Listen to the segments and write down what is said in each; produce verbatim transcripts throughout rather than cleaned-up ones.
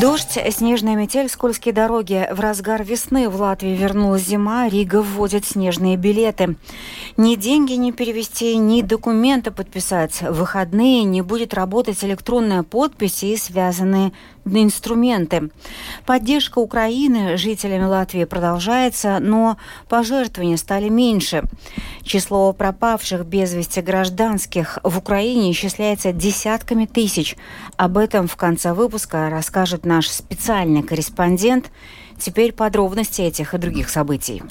Дождь, снежная метель, скользкие дороги. В разгар весны в Латвии вернулась зима, Рига вводит снежные билеты. Ни деньги не перевести, ни документы подписать. В выходные не будет работать электронная подпись и связанные инструменты. Поддержка Украины жителями Латвии продолжается, но пожертвования стали меньше. Число пропавших без вести гражданских в Украине исчисляется десятками тысяч. Об этом в конце выпуска расскажет наш специальный корреспондент. Теперь подробности этих и других событий.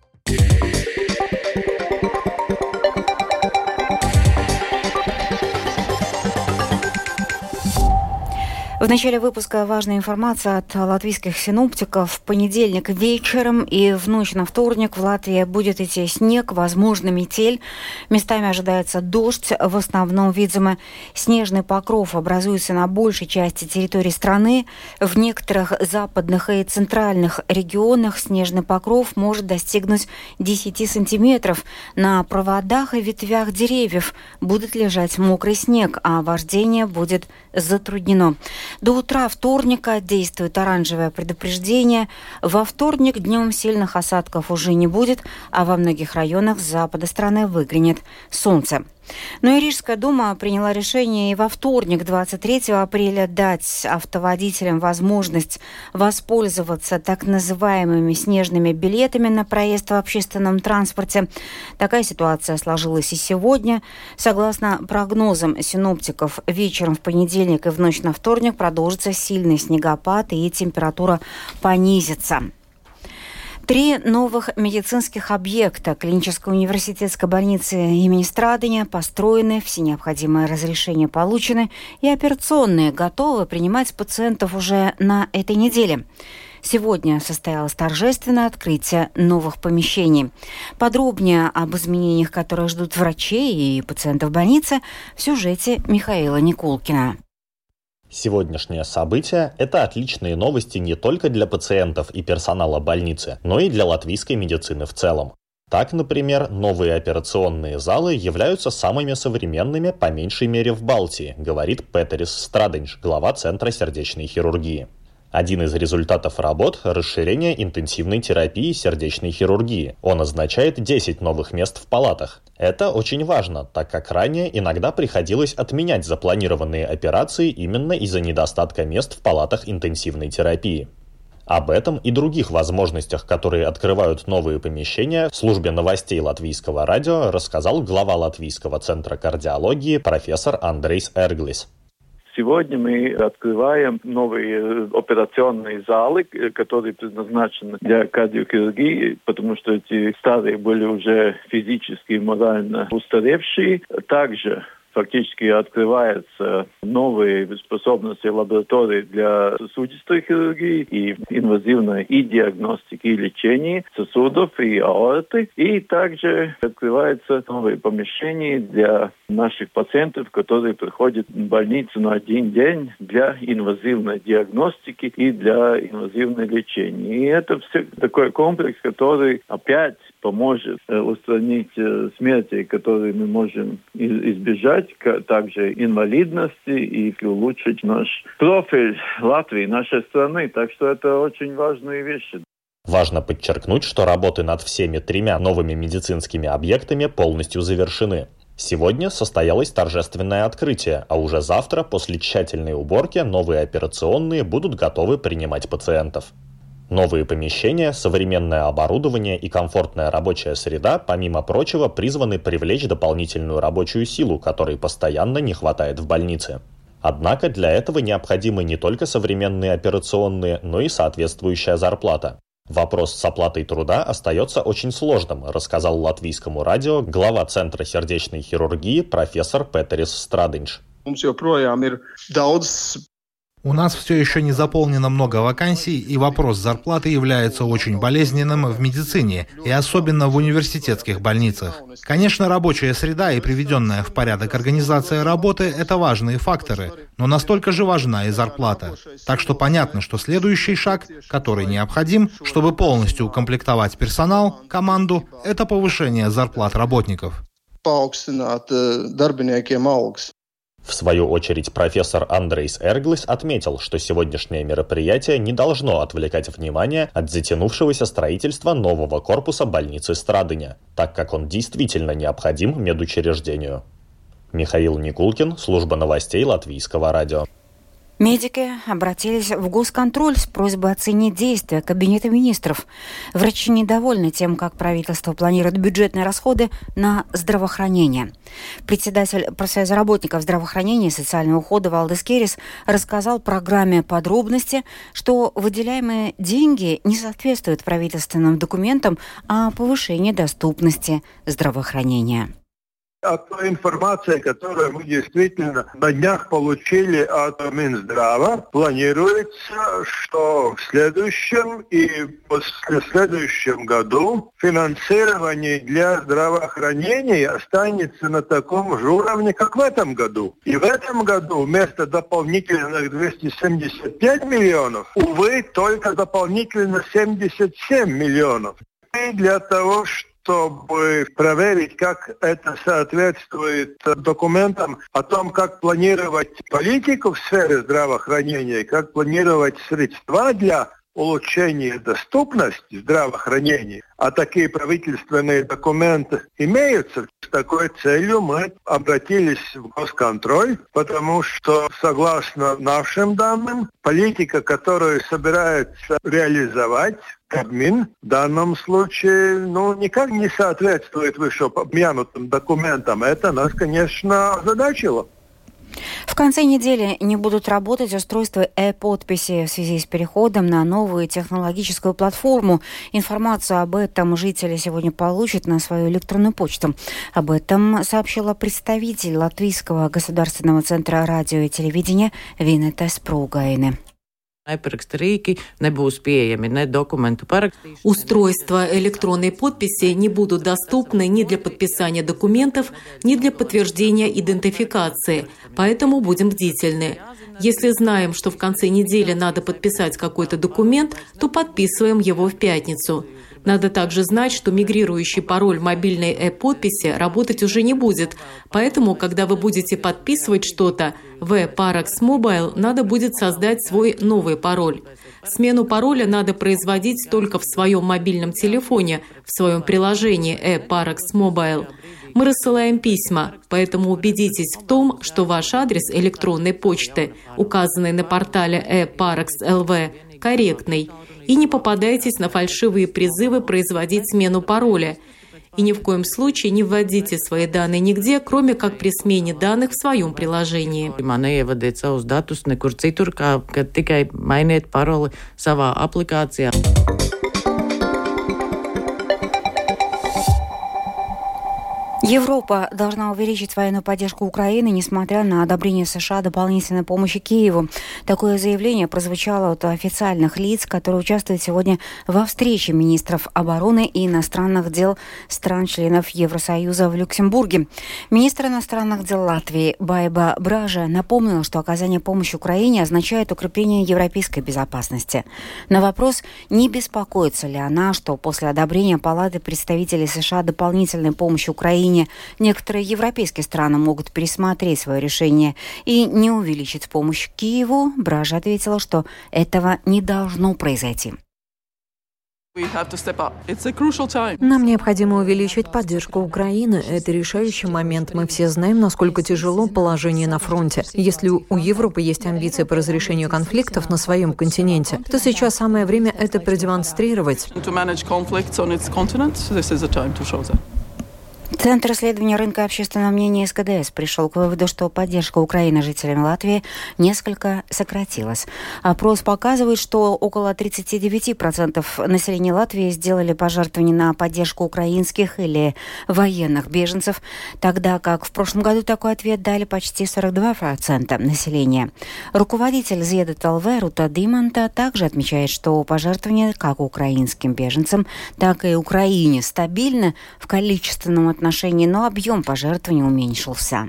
В начале выпуска важная информация от латвийских синоптиков. В понедельник вечером и в ночь на вторник в Латвии будет идти снег, возможно, метель. Местами ожидается дождь. В основном, видимо, снежный покров образуется на большей части территории страны. В некоторых западных и центральных регионах снежный покров может достигнуть десять сантиметров. На проводах и ветвях деревьев будет лежать мокрый снег, а вождение будет затруднено. До утра вторника действует оранжевое предупреждение. Во вторник днем сильных осадков уже не будет, а во многих районах с запада страны выглянет солнце. Но и Рижская дума приняла решение и во вторник, двадцать третьего апреля, дать автоводителям возможность воспользоваться так называемыми снежными билетами на проезд в общественном транспорте. Такая ситуация сложилась и сегодня. Согласно прогнозам синоптиков, вечером в понедельник и в ночь на вторник продолжится сильный снегопад и температура понизится. Три новых медицинских объекта клинической университетской больницы имени Страдыня построены, все необходимые разрешения получены и операционные готовы принимать пациентов уже на этой неделе. Сегодня состоялось торжественное открытие новых помещений. Подробнее об изменениях, которые ждут врачей и пациентов больницы, в сюжете Михаила Никулкина. Сегодняшнее событие – это отличные новости не только для пациентов и персонала больницы, но и для латвийской медицины в целом. Так, например, новые операционные залы являются самыми современными, по меньшей мере, в Балтии, говорит Петерис Страдынš, глава Центра сердечной хирургии. Один из результатов работ – расширение интенсивной терапии сердечной хирургии. Он означает десять новых мест в палатах. Это очень важно, так как ранее иногда приходилось отменять запланированные операции именно из-за недостатка мест в палатах интенсивной терапии. Об этом и других возможностях, которые открывают новые помещения, в службе новостей Латвийского радио рассказал глава Латвийского центра кардиологии профессор Андрейс Эрглис. Сегодня мы открываем новые операционные залы, которые предназначены для кардиохирургии, потому что эти старые были уже физически и морально устаревшие. Также фактически открываются новые способности лаборатории для сосудистой хирургии и инвазивной и диагностики, и лечения сосудов и аорты. И также открываются новые помещения для наших пациентов, которые приходят в больницу на один день для инвазивной диагностики и для инвазивного лечения. И это все такой комплекс, который опять поможет устранить смерти, которые мы можем избежать, также инвалидности и улучшить наш профиль Латвии, нашей страны. Так что это очень важные вещи. Важно подчеркнуть, что работы над всеми тремя новыми медицинскими объектами полностью завершены. Сегодня состоялось торжественное открытие, а уже завтра, после тщательной уборки, новые операционные будут готовы принимать пациентов. Новые помещения, современное оборудование и комфортная рабочая среда, помимо прочего, призваны привлечь дополнительную рабочую силу, которой постоянно не хватает в больнице. Однако для этого необходимы не только современные операционные, но и соответствующая зарплата. Вопрос с оплатой труда остается очень сложным, рассказал Латвийскому радио глава Центра сердечной хирургии профессор Петерис Страдынš. У нас все еще не заполнено много вакансий, и вопрос зарплаты является очень болезненным в медицине, и особенно в университетских больницах. Конечно, рабочая среда и приведенная в порядок организация работы – это важные факторы, но настолько же важна и зарплата. Так что понятно, что следующий шаг, который необходим, чтобы полностью укомплектовать персонал, команду – это повышение зарплат работников. В свою очередь профессор Андрейс Эрглис отметил, что сегодняшнее мероприятие не должно отвлекать внимание от затянувшегося строительства нового корпуса больницы Страдыня, так как он действительно необходим медучреждению. Михаил Никулкин, служба новостей Латвийского радио. Медики обратились в госконтроль с просьбой оценить действия Кабинета министров. Врачи недовольны тем, как правительство планирует бюджетные расходы на здравоохранение. Председатель профсоюза работников здравоохранения и социального ухода Валдис Керис рассказал программе подробности, что выделяемые деньги не соответствуют правительственным документам о повышении доступности здравоохранения. От той информации, которую мы действительно на днях получили от Минздрава, планируется, что в следующем и после следующем году финансирование для здравоохранения останется на таком же уровне, как в этом году. И в этом году вместо дополнительных двести семьдесят пять миллионов, увы, только дополнительно семьдесят семь миллионов. И для того, чтобы чтобы проверить, как это соответствует документам о том, как планировать политику в сфере здравоохранения, как планировать средства для улучшения доступности здравоохранения. А такие правительственные документы имеются. С такой целью мы обратились в госконтроль, потому что, согласно нашим данным, политика, которую собирается реализовать Кабмин, в данном случае ну, никак не соответствует вышеупомянутым документам. Это нас, конечно, озадачило. В конце недели не будут работать устройства e-подписи в связи с переходом на новую технологическую платформу. Информацию об этом жители сегодня получат на свою электронную почту. Об этом сообщила представитель Латвийского государственного центра радио и телевидения Винета Спругайне. Устройства электронной подписи не будут доступны ни для подписания документов, ни для подтверждения идентификации, поэтому будем бдительны. Если знаем, что в конце недели надо подписать какой-то документ, то подписываем его в пятницу. Надо также знать, что мигрирующий пароль мобильной e-подписи работать уже не будет, поэтому, когда вы будете подписывать что-то в e-Parax Mobile, надо будет создать свой новый пароль. Смену пароля надо производить только в своем мобильном телефоне, в своем приложении e-Parax Mobile. Мы рассылаем письма, поэтому убедитесь в том, что ваш адрес электронной почты, указанный на портале e-Parax эл ви, корректный. И не попадайтесь на фальшивые призывы производить смену пароля. И ни в коем случае не вводите свои данные нигде, кроме как при смене данных в своем приложении. Европа должна увеличить военную поддержку Украины, несмотря на одобрение США дополнительной помощи Киеву. Такое заявление прозвучало от официальных лиц, которые участвуют сегодня во встрече министров обороны и иностранных дел стран-членов Евросоюза в Люксембурге. Министр иностранных дел Латвии Байба Бража напомнил, что оказание помощи Украине означает укрепление европейской безопасности. На вопрос, не беспокоится ли она, что после одобрения Палаты представителей США дополнительной помощи Украине некоторые европейские страны могут пересмотреть свое решение и не увеличить помощь Киеву, Бража ответила, что этого не должно произойти. Нам необходимо увеличить поддержку Украины. Это решающий момент. Мы все знаем, насколько тяжело положение на фронте. Если у Европы есть амбиции по разрешению конфликтов на своем континенте, то сейчас самое время это продемонстрировать. Центр исследования рынка общественного мнения эс ка дэ эс пришел к выводу, что поддержка Украины жителями Латвии несколько сократилась. Опрос показывает, что около тридцать девять процентов населения Латвии сделали пожертвования на поддержку украинских или военных беженцев, тогда как в прошлом году такой ответ дали почти сорок два процента населения. Руководитель зет эл ви Рута Диманта также отмечает, что пожертвования как украинским беженцам, так и Украине стабильны в количественном отношении, но объем пожертвований уменьшился.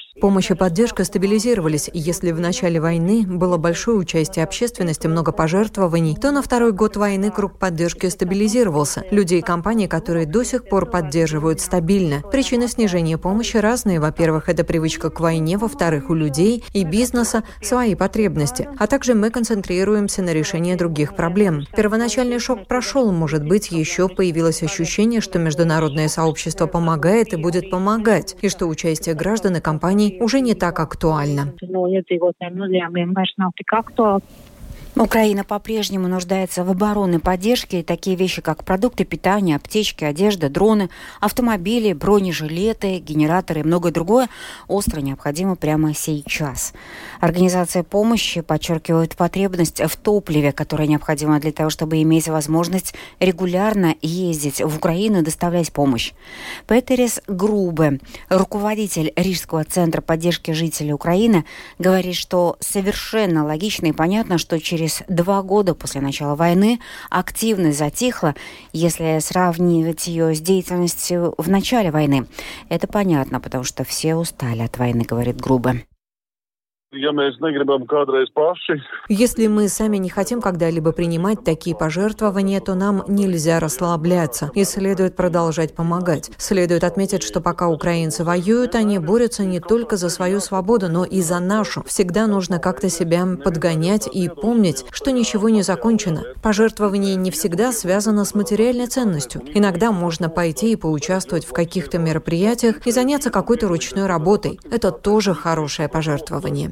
Помощь и поддержка стабилизировались. Если в начале войны было большое участие общественности, много пожертвований, то на второй год войны круг поддержки стабилизировался. Люди и компании, которые до сих пор поддерживают стабильно. Причины снижения помощи разные. Во-первых, это привычка к войне. Во-вторых, у людей и бизнеса свои потребности. А также мы концентрируемся на решении других проблем. Первоначальный шок прошел. Может быть, еще появилось ощущение, что международное сообщество помогает и будет помогать, и что участие граждан и компаний уже не так актуально. Украина по-прежнему нуждается в оборонной поддержке. Такие вещи, как продукты питания, аптечки, одежда, дроны, автомобили, бронежилеты, генераторы и многое другое, остро необходимо прямо сейчас. Организация помощи подчеркивает потребность в топливе, которое необходимо для того, чтобы иметь возможность регулярно ездить в Украину и доставлять помощь. Петерис Грубе, руководитель Рижского центра поддержки жителей Украины, говорит, что совершенно логично и понятно, что через два года после начала войны активность затихла, если сравнивать ее с деятельностью в начале войны. Это понятно, потому что все устали от войны, говорит Грубе. Если мы сами не хотим когда-либо принимать такие пожертвования, то нам нельзя расслабляться и следует продолжать помогать. Следует отметить, что пока украинцы воюют, они борются не только за свою свободу, но и за нашу. Всегда нужно как-то себя подгонять и помнить, что ничего не закончено. Пожертвование не всегда связано с материальной ценностью. Иногда можно пойти и поучаствовать в каких-то мероприятиях и заняться какой-то ручной работой. Это тоже хорошее пожертвование.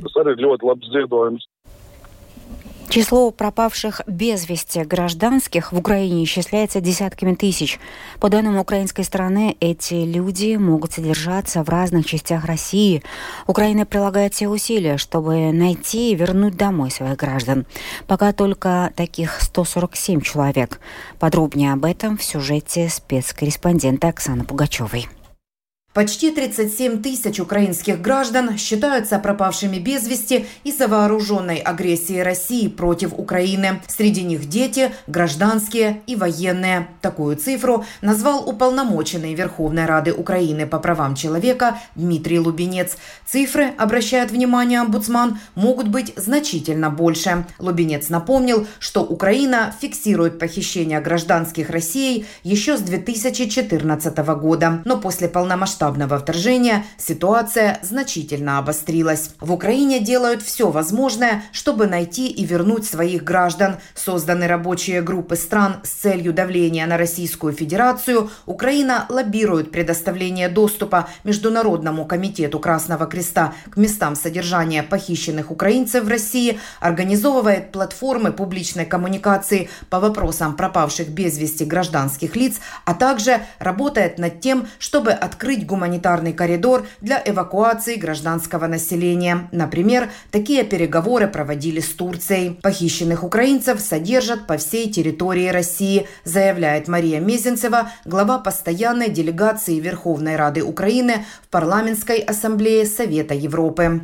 Число пропавших без вести гражданских в Украине исчисляется десятками тысяч. По данным украинской стороны, эти люди могут содержаться в разных частях России. Украина прилагает все усилия, чтобы найти и вернуть домой своих граждан. Пока только таких сто сорок семь человек. Подробнее об этом в сюжете спецкорреспондента Оксаны Пугачевой. Почти тридцать семь тысяч украинских граждан считаются пропавшими без вести из-за вооруженной агрессии России против Украины. Среди них дети, гражданские и военные. Такую цифру назвал уполномоченный Верховной Рады Украины по правам человека Дмитрий Лубенец. Цифры, обращает внимание омбудсман, могут быть значительно больше. Лубенец напомнил, что Украина фиксирует похищение гражданских Россией еще с две тысячи четырнадцатого года. Но после полномасштабного вторжения ситуация значительно обострилась. В Украине делают все возможное, чтобы найти и вернуть своих граждан. Созданы рабочие группы стран с целью давления на Российскую Федерацию. Украина лоббирует предоставление доступа Международному комитету Красного Креста к местам содержания похищенных украинцев в России, организовывает платформы публичной коммуникации по вопросам пропавших без вести гражданских лиц, а также работает над тем, чтобы открыть гуманитарный коридор для эвакуации гражданского населения. Например, такие переговоры проводили с Турцией. Похищенных украинцев содержат по всей территории России, заявляет Мария Мезенцева, глава постоянной делегации Верховной Рады Украины в Парламентской ассамблее Совета Европы.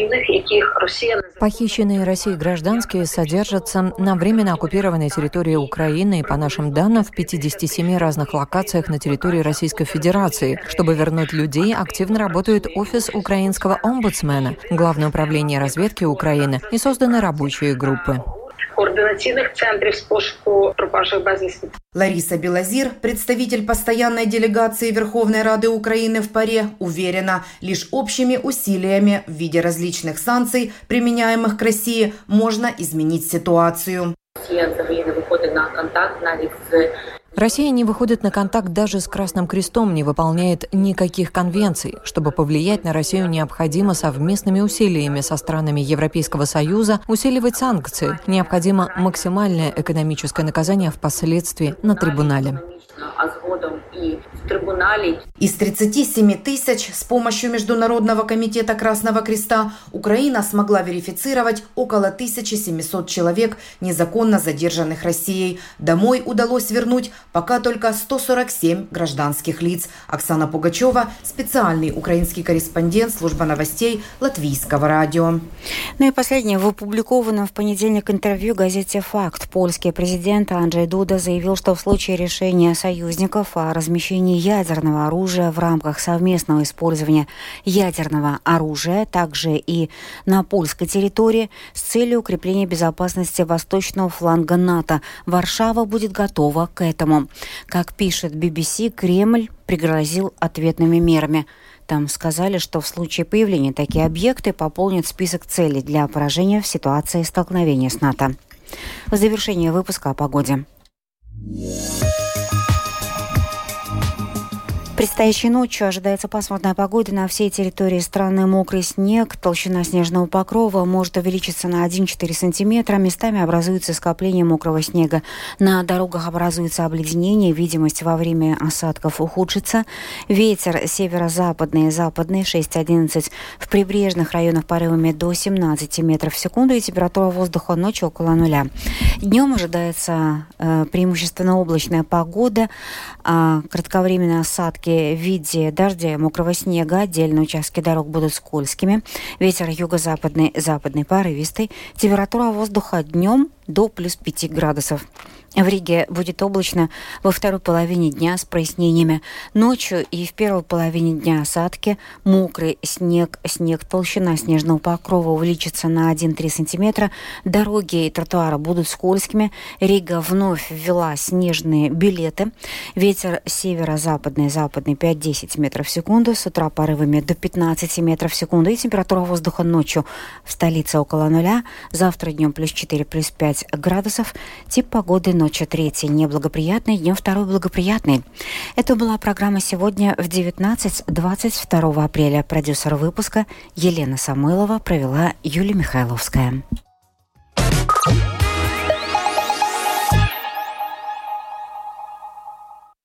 Похищенные Россией гражданские содержатся на временно оккупированной территории Украины и, по нашим данным, в пятидесяти семи разных локациях на территории Российской Федерации. Чтобы вернуть людей, активно работает офис украинского омбудсмена, Главное управление разведки Украины и созданы рабочие группы. Координаційних центрів з пошуку пропавших безвісти. Лариса Белозир, представитель постоянной делегации Верховной Рады Украины в ПАРЕ, уверена, лишь общими усилиями в виде различных санкций, применяемых к России, можно изменить ситуацию. Россия не выходит на контакт навіть з Россия не выходит на контакт даже с Красным Крестом, не выполняет никаких конвенций. Чтобы повлиять на Россию, необходимо совместными усилиями со странами Европейского Союза усиливать санкции. Необходимо максимальное экономическое наказание впоследствии на трибунале. Из тридцати семи тысяч с помощью Международного комитета Красного Креста Украина смогла верифицировать около тысячи семисот человек, незаконно задержанных Россией. Домой удалось вернуть пока только сто сорок семь гражданских лиц. Оксана Пугачева, специальный украинский корреспондент службы новостей Латвийского радио. Ну и последнее. В опубликованном в понедельник интервью газете «Факт» польский президент Анджей Дуда заявил, что в случае решения Союза союзников о размещении ядерного оружия в рамках совместного использования ядерного оружия, также и на польской территории, с целью укрепления безопасности восточного фланга НАТО. Варшава будет готова к этому. Как пишет би би си, Кремль пригрозил ответными мерами. Там сказали, что в случае появления таких объектов пополнят список целей для поражения в ситуации столкновения с НАТО. В завершение выпуска о погоде. Предстоящей ночью ожидается пасмурная погода на всей территории страны. Мокрый снег, толщина снежного покрова может увеличиться на один-четыре сантиметра. Местами образуется скопление мокрого снега. На дорогах образуется обледенение, видимость во время осадков ухудшится. Ветер северо-западный, западный шесть-одиннадцать. В прибрежных районах порывами до семнадцати метров в секунду и температура воздуха ночью около нуля. Днем ожидается э, преимущественно облачная погода, э, кратковременные осадки в виде дождя и мокрого снега. Отдельные участки дорог будут скользкими. Ветер юго-западный, западный порывистый. Температура воздуха днем до плюс пяти градусов. В Риге будет облачно во второй половине дня с прояснениями. Ночью и в первой половине дня осадки, мокрый снег, снег, толщина снежного покрова увеличится на один-три сантиметра. Дороги и тротуары будут скользкими. Рига вновь ввела снежные билеты. Ветер северо-западный, западный пять-десять метров в секунду. С утра порывами до пятнадцати метров в секунду. И температура воздуха ночью в столице около нуля. Завтра днем плюс четыре, плюс пять градусов. Тип погоды ночью третий неблагоприятный, днем второй благоприятный. Это была программа сегодня в девятнадцать двадцать второго апреля. Продюсер выпуска Елена Самойлова, провела Юлия Михайловская.